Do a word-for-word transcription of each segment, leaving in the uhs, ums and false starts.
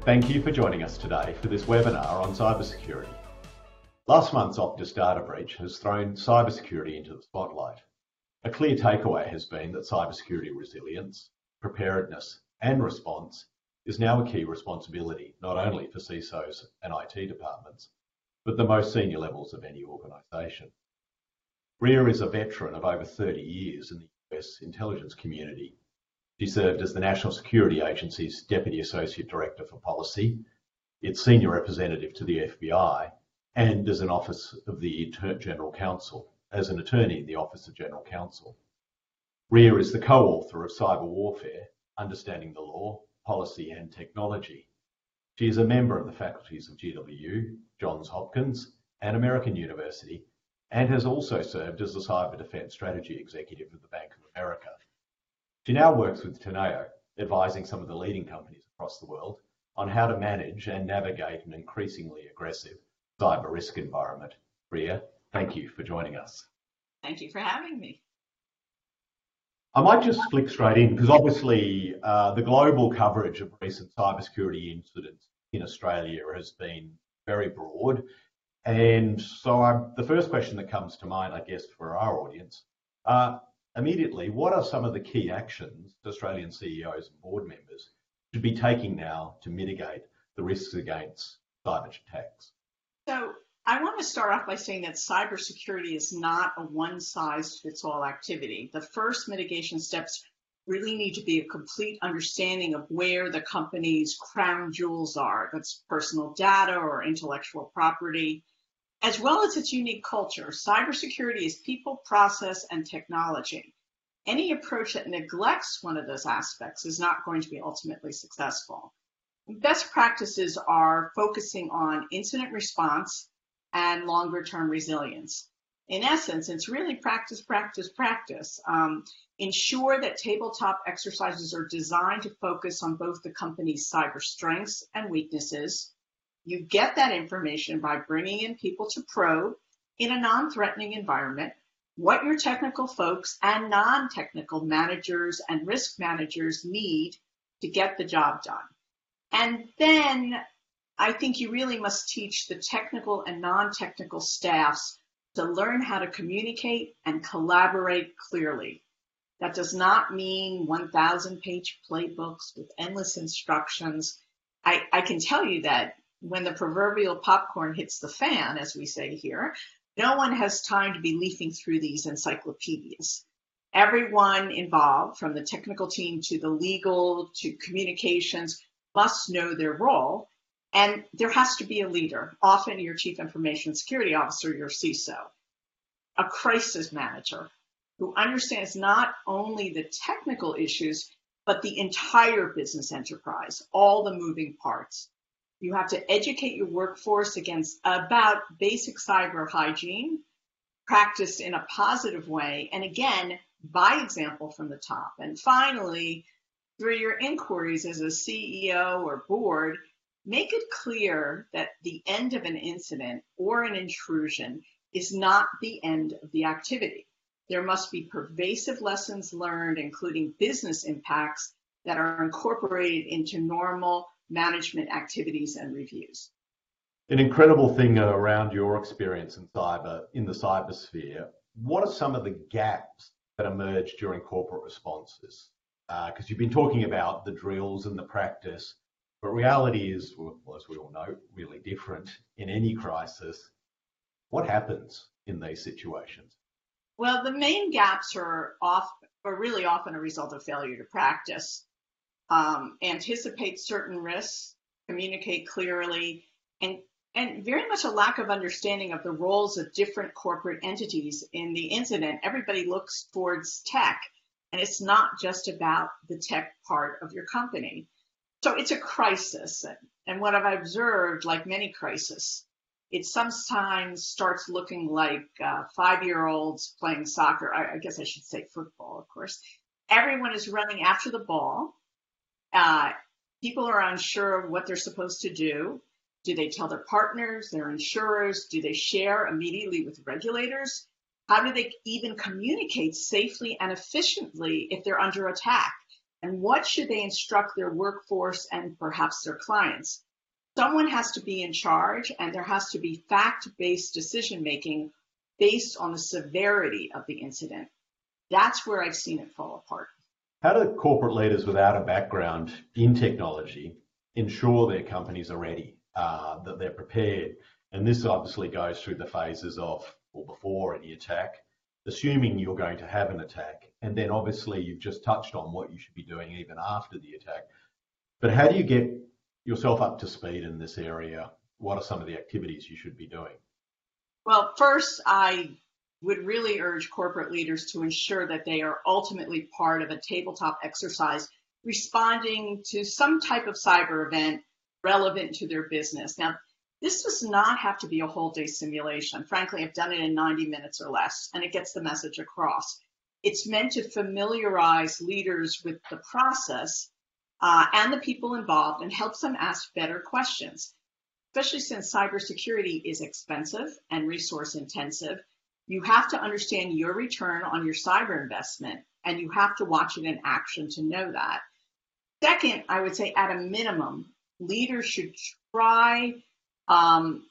Thank you for joining us today for this webinar on cybersecurity. Last month's Optus data breach has thrown cybersecurity into the spotlight. A clear takeaway has been that cybersecurity resilience, preparedness and response is now a key responsibility, not only for C I S Os and I T departments, but the most senior levels of any organisation. Ria is a veteran of over thirty years in the U S intelligence community. She served as the National Security Agency's Deputy Associate Director for Policy, its senior representative to the F B I, and as an Office of the General Counsel, as an attorney in the Office of General Counsel. Ria is the co-author of Cyber Warfare, Understanding the Law, Policy and Technology. She is a member of the faculties of G W U, Johns Hopkins and American University, and has also served as the Cyber Defence Strategy Executive of the Bank of America. She now works with Teneo, advising some of the leading companies across the world on how to manage and navigate an increasingly aggressive cyber risk environment. Ria, thank you for joining us. Thank you for having me. I might just flick straight in because obviously uh, the global coverage of recent cybersecurity incidents in Australia has been very broad. And so I'm, the first question that comes to mind, I guess, for our audience, uh, immediately, what are some of the key actions Australian C E Os and board members should be taking now to mitigate the risks against cyber attacks? So I want to start off by saying that cybersecurity is not a one-size-fits-all activity. The first mitigation steps really need to be a complete understanding of where the company's crown jewels are. That's personal data or intellectual property, as well as its unique culture. Cybersecurity is people, process, and technology. Any approach that neglects one of those aspects is not going to be ultimately successful. Best practices are focusing on incident response and longer-term resilience. In essence, it's really practice, practice, practice. Um, ensure that tabletop exercises are designed to focus on both the company's cyber strengths and weaknesses. You get that information by bringing in people to probe in a non-threatening environment what your technical folks and non-technical managers and risk managers need to get the job done. And then I think you really must teach the technical and non-technical staffs to learn how to communicate and collaborate clearly. That does not mean one thousand page playbooks with endless instructions. I, I can tell you that when the proverbial popcorn hits the fan, as we say here, no one has time to be leafing through these encyclopedias. Everyone involved, from the technical team to the legal to communications, must know their role, and there has to be a leader, often your chief information security officer, your C I S O, a crisis manager who understands not only the technical issues, but the entire business enterprise, all the moving parts. You have to educate your workforce against about basic cyber hygiene, practice in a positive way, and again, by example from the top. And finally, through your inquiries as a C E O or board, make it clear that the end of an incident or an intrusion is not the end of the activity. There must be pervasive lessons learned, including business impacts, that are incorporated into normal management activities and reviews. An incredible thing around your experience in cyber, in the cyber sphere, what are some of the gaps that emerged during corporate responses? Because uh, you've been talking about the drills and the practice, but reality is, well, as we all know, really different in any crisis. What happens in these situations? Well, the main gaps are, off, are really often a result of failure to practice. Um, anticipate certain risks, communicate clearly, and, and very much a lack of understanding of the roles of different corporate entities in the incident. Everybody looks towards tech, and it's not just about the tech part of your company. So it's a crisis, and what I've observed, like many crises, it sometimes starts looking like uh, five-year-olds playing soccer. I, I guess I should say football, of course. Everyone is running after the ball. Uh, people are unsure of what they're supposed to do. Do they tell their partners, their insurers? Do they share immediately with regulators? How do they even communicate safely and efficiently if they're under attack? And what should they instruct their workforce and perhaps their clients? Someone has to be in charge, and there has to be fact-based decision-making based on the severity of the incident. That's where I've seen it fall apart. How do corporate leaders without a background in technology ensure their companies are ready, uh, that they're prepared? And this obviously goes through the phases of, or before any attack, assuming you're going to have an attack. And then obviously you've just touched on what you should be doing even after the attack. But how do you get yourself up to speed in this area? What are some of the activities you should be doing? Well, first, I would really urge corporate leaders to ensure that they are ultimately part of a tabletop exercise responding to some type of cyber event relevant to their business. Now, this does not have to be a whole day simulation. Frankly, I've done it in ninety minutes or less, and it gets the message across. It's meant to familiarize leaders with the process uh, and the people involved and helps them ask better questions, especially since cybersecurity is expensive and resource intensive. You have to understand your return on your cyber investment, and you have to watch it in action to know that. Second, I would say at a minimum, leaders should try um,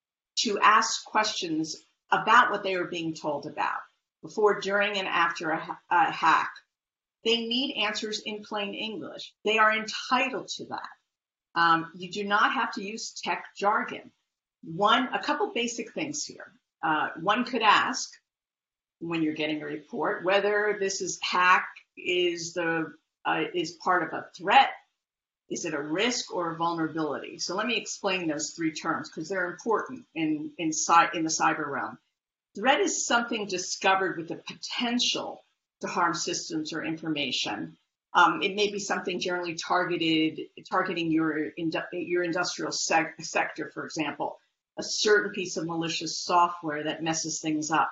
to ask questions about what they are being told about before, during, and after a, a hack. They need answers in plain English. They are entitled to that. Um, you do not have to use tech jargon. One, a couple basic things here. Uh, one could ask, when you're getting a report, whether this is hack is the uh, is part of a threat, is it a risk or a vulnerability? So let me explain those three terms because they're important in in, in the cyber realm. Threat is something discovered with the potential to harm systems or information. Um, it may be something generally targeted, targeting your your industrial sec- sector, for example, a certain piece of malicious software that messes things up.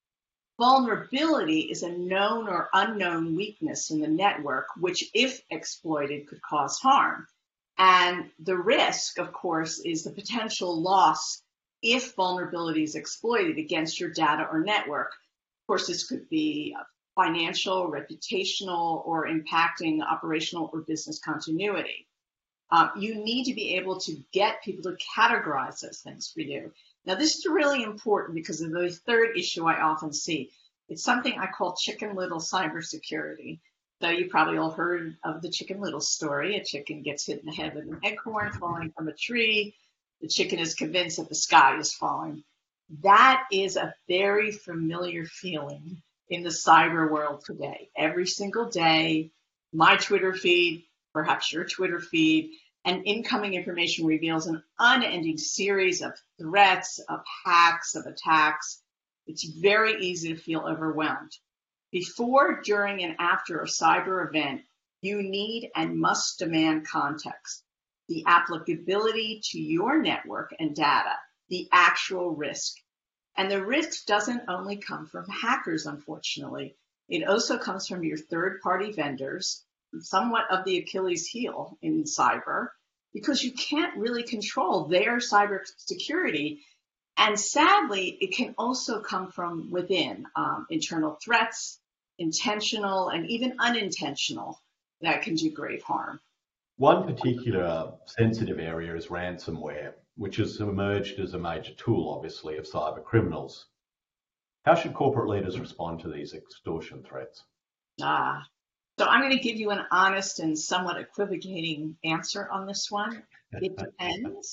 Vulnerability is a known or unknown weakness in the network, which, if exploited, could cause harm. And the risk, of course, is the potential loss if vulnerability is exploited against your data or network. Of course, this could be financial, reputational, or impacting operational or business continuity. Uh, you need to be able to get people to categorize those things for you. Now, this is really important because of the third issue I often see. It's something I call Chicken Little cybersecurity. So you probably all heard of the Chicken Little story. A chicken gets hit in the head with an acorn falling from a tree. The chicken is convinced that the sky is falling. That is a very familiar feeling in the cyber world today. Every single day, my Twitter feed, perhaps your Twitter feed, and incoming information reveals an unending series of threats, of hacks, of attacks. It's very easy to feel overwhelmed. Before, during, and after a cyber event, you need and must demand context, the applicability to your network and data, the actual risk. And the risk doesn't only come from hackers, unfortunately. It also comes from your third-party vendors, somewhat of the Achilles heel in cyber, because you can't really control their cyber security. And sadly, it can also come from within, um, internal threats, intentional and even unintentional, that can do grave harm. One particular sensitive area is ransomware, which has emerged as a major tool, obviously, of cyber criminals. How should corporate leaders respond to these extortion threats? Ah, so I'm going to give you an honest and somewhat equivocating answer on this one. It depends.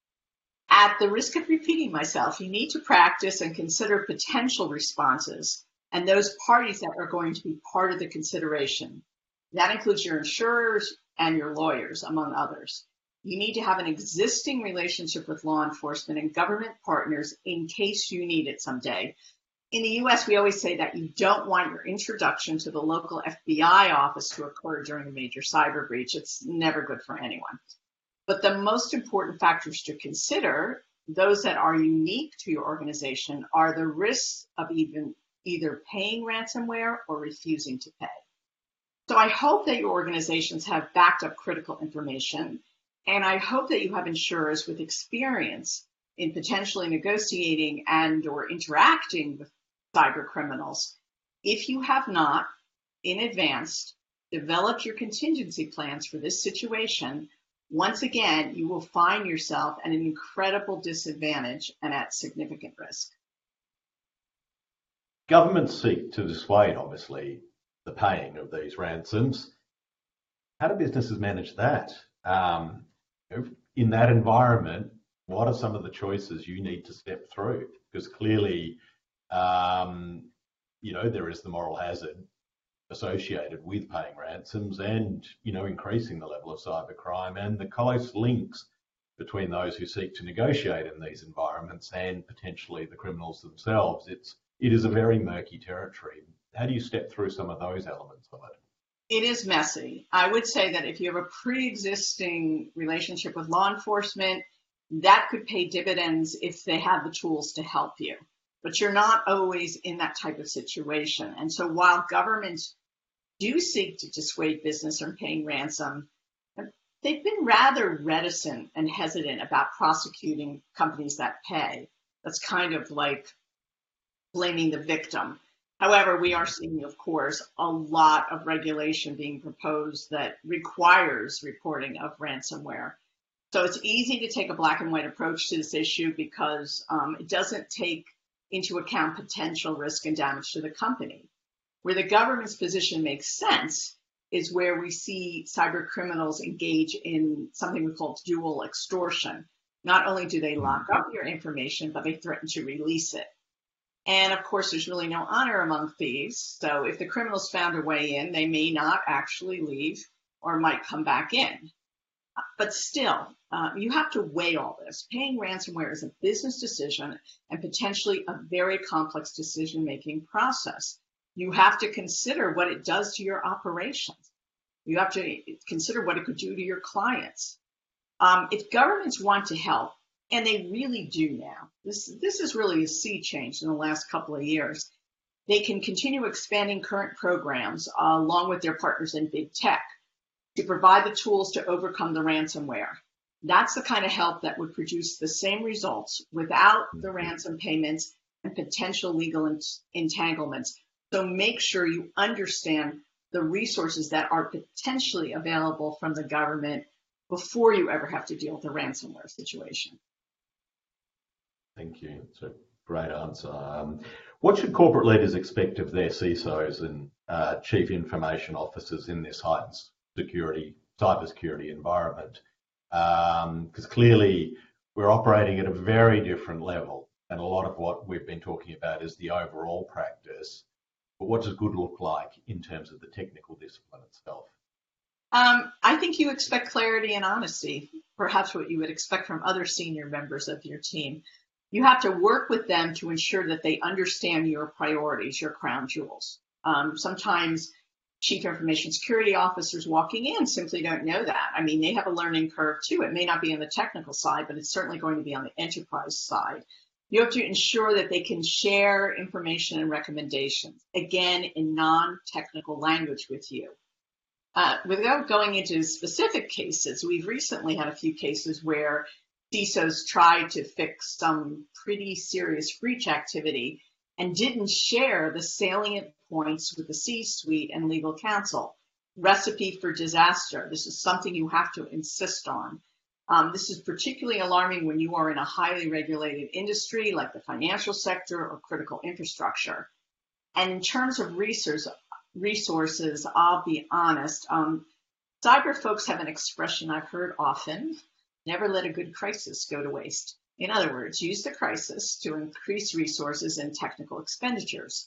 At the risk of repeating myself, you need to practice and consider potential responses and those parties that are going to be part of the consideration. That includes your insurers and your lawyers, among others. You need to have an existing relationship with law enforcement and government partners in case you need it someday. In the U S, we always say that you don't want your introduction to the local F B I office to occur during a major cyber breach. It's never good for anyone. But the most important factors to consider, those that are unique to your organization, are the risks of even either paying ransomware or refusing to pay. So I hope that your organizations have backed up critical information, and I hope that you have insurers with experience in potentially negotiating and or interacting with cyber criminals. If you have not, in advance, develop your contingency plans for this situation, once again, you will find yourself at an incredible disadvantage and at significant risk. Governments seek to dissuade, obviously, the paying of these ransoms. How do businesses manage that? Um, in that environment, what are some of the choices you need to step through? Because clearly, um, you know, there is the moral hazard associated with paying ransoms and, you know, increasing the level of cybercrime and the close links between those who seek to negotiate in these environments and potentially the criminals themselves. It's, it is a very murky territory. How do you step through some of those elements of it? It is messy. I would say that if you have a pre-existing relationship with law enforcement, that could pay dividends if they have the tools to help you. But you're not always in that type of situation. And so while governments do seek to dissuade business from paying ransom, they've been rather reticent and hesitant about prosecuting companies that pay. That's kind of like blaming the victim. However, we are seeing, of course, a lot of regulation being proposed that requires reporting of ransomware. So it's easy to take a black and white approach to this issue because um, it doesn't take into account potential risk and damage to the company. Where the government's position makes sense is where we see cyber criminals engage in something we call dual extortion. Not only do they lock up your information, but they threaten to release it. And of course, there's really no honor among thieves. So if the criminals found a way in, they may not actually leave or might come back in. But still, uh, you have to weigh all this. Paying ransomware is a business decision and potentially a very complex decision-making process. You have to consider what it does to your operations. You have to consider what it could do to your clients. Um, if governments want to help, and they really do now, this, this is really a sea change in the last couple of years, they can continue expanding current programs uh, along with their partners in big tech to provide the tools to overcome the ransomware. That's the kind of help that would produce the same results without the ransom payments and potential legal ent- entanglements. So make sure you understand the resources that are potentially available from the government before you ever have to deal with a ransomware situation. Thank you. It's a great answer. Um, what should corporate leaders expect of their C I S Os and uh, chief information officers in this heightened security, cybersecurity environment? Because um, clearly we're operating at a very different level, and a lot of what we've been talking about is the overall practice. But what does good look like in terms of the technical discipline itself? Um, I think you expect clarity and honesty, perhaps what you would expect from other senior members of your team. You have to work with them to ensure that they understand your priorities, your crown jewels. Um, sometimes chief information security officers walking in simply don't know that. I mean, they have a learning curve too. It may not be on the technical side, but it's certainly going to be on the enterprise side. You have to ensure that they can share information and recommendations, again, in non-technical language with you. Uh, without going into specific cases, we've recently had a few cases where C I S Os tried to fix some pretty serious breach activity and didn't share the salient points with the C-suite and legal counsel. Recipe for disaster. This is something you have to insist on. Um, this is particularly alarming when you are in a highly regulated industry like the financial sector or critical infrastructure. And in terms of resource, resources, I'll be honest, um, cyber folks have an expression I've heard often: never let a good crisis go to waste. In other words, use the crisis to increase resources and technical expenditures.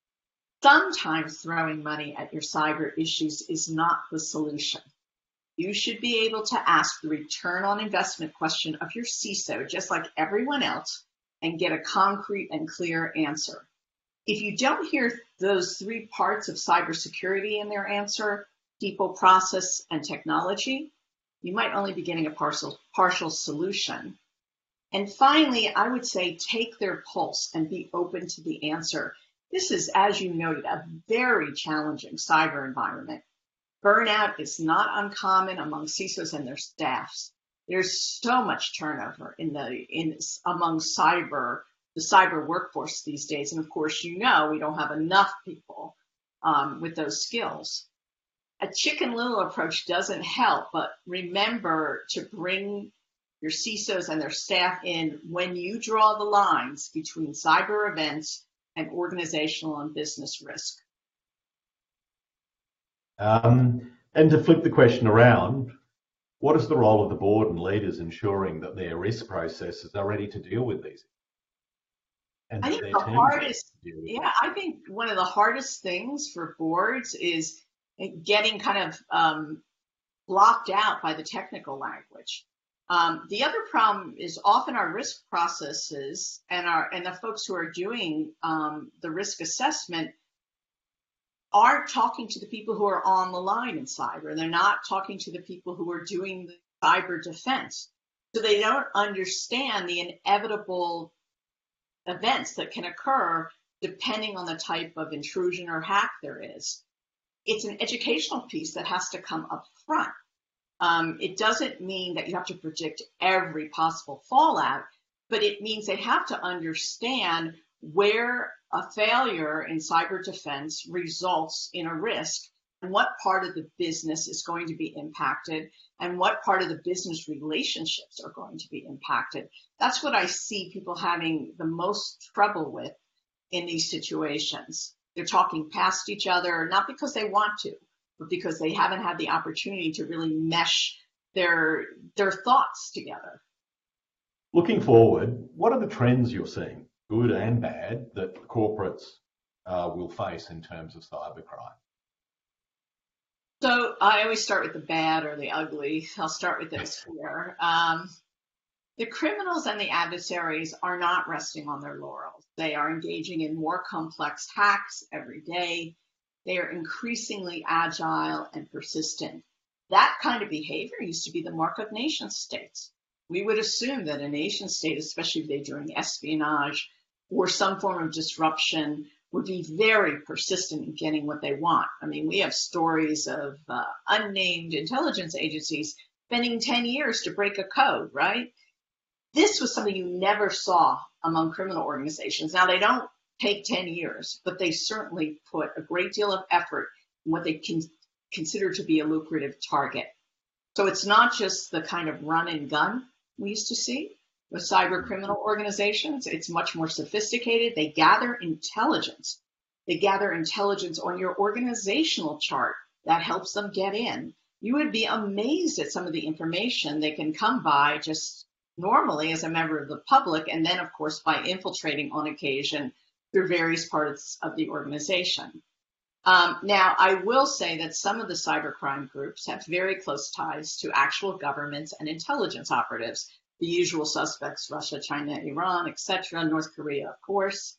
Sometimes throwing money at your cyber issues is not the solution. You should be able to ask the return on investment question of your C I S O, just like everyone else, and get a concrete and clear answer. If you don't hear those three parts of cybersecurity in their answer, people, process, and technology, you might only be getting a partial, partial solution. And finally, I would say take their pulse and be open to the answer. This is, as you noted, a very challenging cyber environment. Burnout is not uncommon among C I S Os and their staffs. There's so much turnover in the in among cyber the cyber workforce these days, and of course, you know we don't have enough people um, with those skills. a chicken little approach doesn't help, but remember to bring your C I S Os and their staff in when you draw the lines between cyber events and organizational and business risk. Um, and to flip the question around, what is the role of the board and leaders ensuring that their risk processes are ready to deal with these? And I that think their the teams hardest, are deal with yeah, I think one of the hardest things for boards is getting kind of um, blocked out by the technical language. Um, the other problem is often our risk processes and our and the folks who are doing um, the risk assessment are talking to the people who are on the line in cyber. They're not talking to the people who are doing the cyber defense. So they don't understand the inevitable events that can occur depending on the type of intrusion or hack there is. It's an educational piece that has to come up front. Um, it doesn't mean that you have to predict every possible fallout, but it means they have to understand where a failure in cyber defense results in a risk and what part of the business is going to be impacted and what part of the business relationships are going to be impacted. That's what I see people having the most trouble with in these situations. They're talking past each other, not because they want to, but because they haven't had the opportunity to really mesh their, their thoughts together. Looking forward, what are the trends you're seeing, good and bad, that corporates uh, will face in terms of cybercrime? So I always start with the bad or the ugly. I'll start with those here. Um, the criminals and the adversaries are not resting on their laurels. They are engaging in more complex hacks every day. They are increasingly agile and persistent. That kind of behavior used to be the mark of nation states. We would assume that a nation state, especially if they're doing espionage or some form of disruption, would be very persistent in getting what they want. I mean, we have stories of uh, unnamed intelligence agencies spending ten years to break a code, right? This was something you never saw among criminal organizations. Now, they don't take ten years, but they certainly put a great deal of effort in what they can consider to be a lucrative target. So it's not just the kind of run and gun we used to see with cyber criminal organizations. It's much more sophisticated. They gather intelligence. They gather intelligence on your organizational chart that helps them get in. You would be amazed at some of the information they can come by just normally as a member of the public, and then, of course, by infiltrating on occasion through various parts of the organization. Um, now, I will say that some of the cybercrime groups have very close ties to actual governments and intelligence operatives, the usual suspects, Russia, China, Iran, et cetera, North Korea, of course.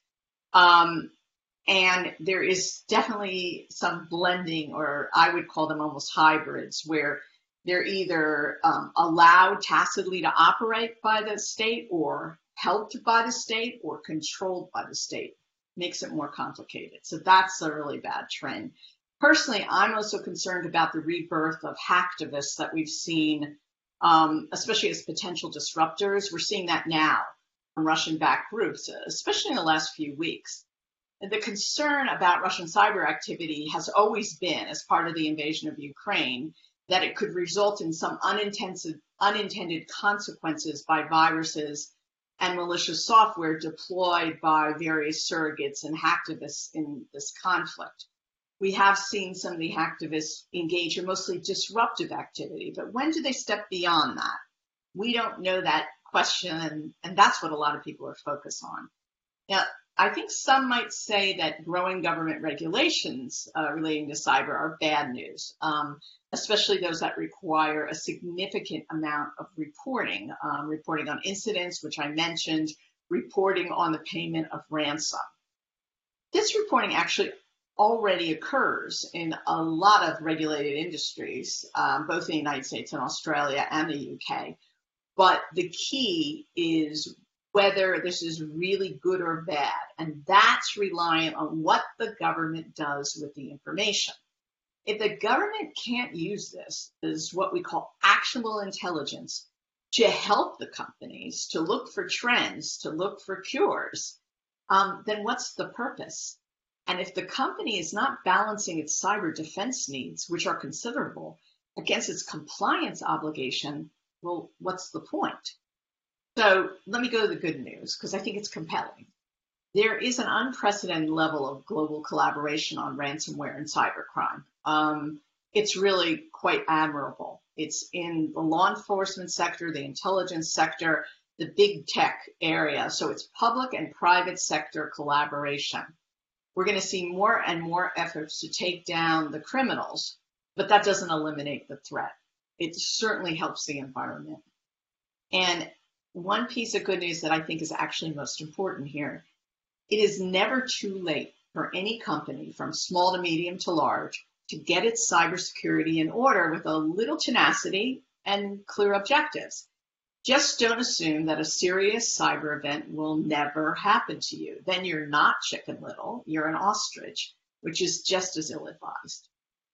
Um, and there is definitely some blending, or I would call them almost hybrids, where they're either um, allowed tacitly to operate by the state or helped by the state or controlled by the state. Makes it more complicated. So that's a really bad trend. Personally, I'm also concerned about the rebirth of hacktivists that we've seen, um, especially as potential disruptors. We're seeing that now from Russian-backed groups, especially in the last few weeks. And the concern about Russian cyber activity has always been, as part of the invasion of Ukraine, that it could result in some unintended, unintended consequences by viruses and malicious software deployed by various surrogates and hacktivists in this conflict. We have seen some of the hacktivists engage in mostly disruptive activity, but when do they step beyond that? We don't know that question, and, and that's what a lot of people are focused on. Now, I think some might say that growing government regulations uh, relating to cyber are bad news, um, especially those that require a significant amount of reporting, um, reporting on incidents, which I mentioned, reporting on the payment of ransom. This reporting actually already occurs in a lot of regulated industries, um, both in the United States and Australia and the U K. But the key is whether this is really good or bad, and that's reliant on what the government does with the information. If the government can't use this as what we call actionable intelligence to help the companies, to look for trends, to look for cures, um, then what's the purpose? And if the company is not balancing its cyber defense needs, which are considerable, against its compliance obligation, well, what's the point? So let me go to the good news, because I think it's compelling. There is an unprecedented level of global collaboration on ransomware and cybercrime. Um, it's really quite admirable. It's in the law enforcement sector, the intelligence sector, the big tech area. So it's public and private sector collaboration. We're going to see more and more efforts to take down the criminals, but that doesn't eliminate the threat. It certainly helps the environment. And one piece of good news that I think is actually most important here, it is never too late for any company, from small to medium to large, to get its cybersecurity in order with a little tenacity and clear objectives. Just don't assume that a serious cyber event will never happen to you. Then you're not Chicken Little, you're an ostrich, which is just as ill-advised.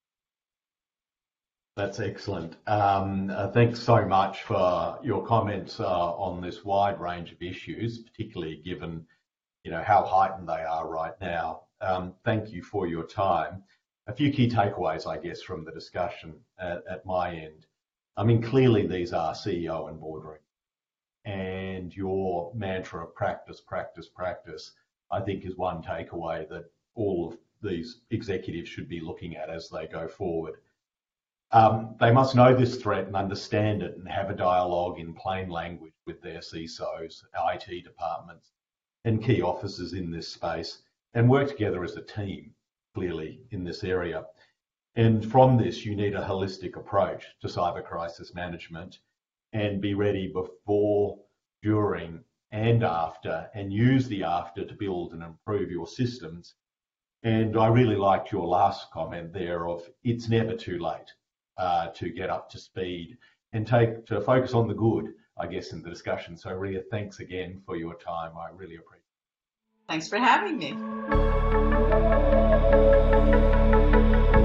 That's excellent. Um, uh, thanks so much for your comments uh, on this wide range of issues, particularly given, you know, how heightened they are right now. Um, thank you for your time. A few key takeaways, I guess, from the discussion at, at my end. I mean, clearly these are C E O and boardroom, and your mantra of practice, practice, practice, I think is one takeaway that all of these executives should be looking at as they go forward. Um, they must know this threat and understand it and have a dialogue in plain language with their C I S Os, I T departments, and key officers in this space, and work together as a team, clearly, in this area. And from this, you need a holistic approach to cyber crisis management and be ready before, during, and after, and use the after to build and improve your systems. And I really liked your last comment there of it's never too late uh, to get up to speed and take to focus on the good, I guess, in the discussion. So Ria, thanks again for your time. I really appreciate it. Thanks for having me.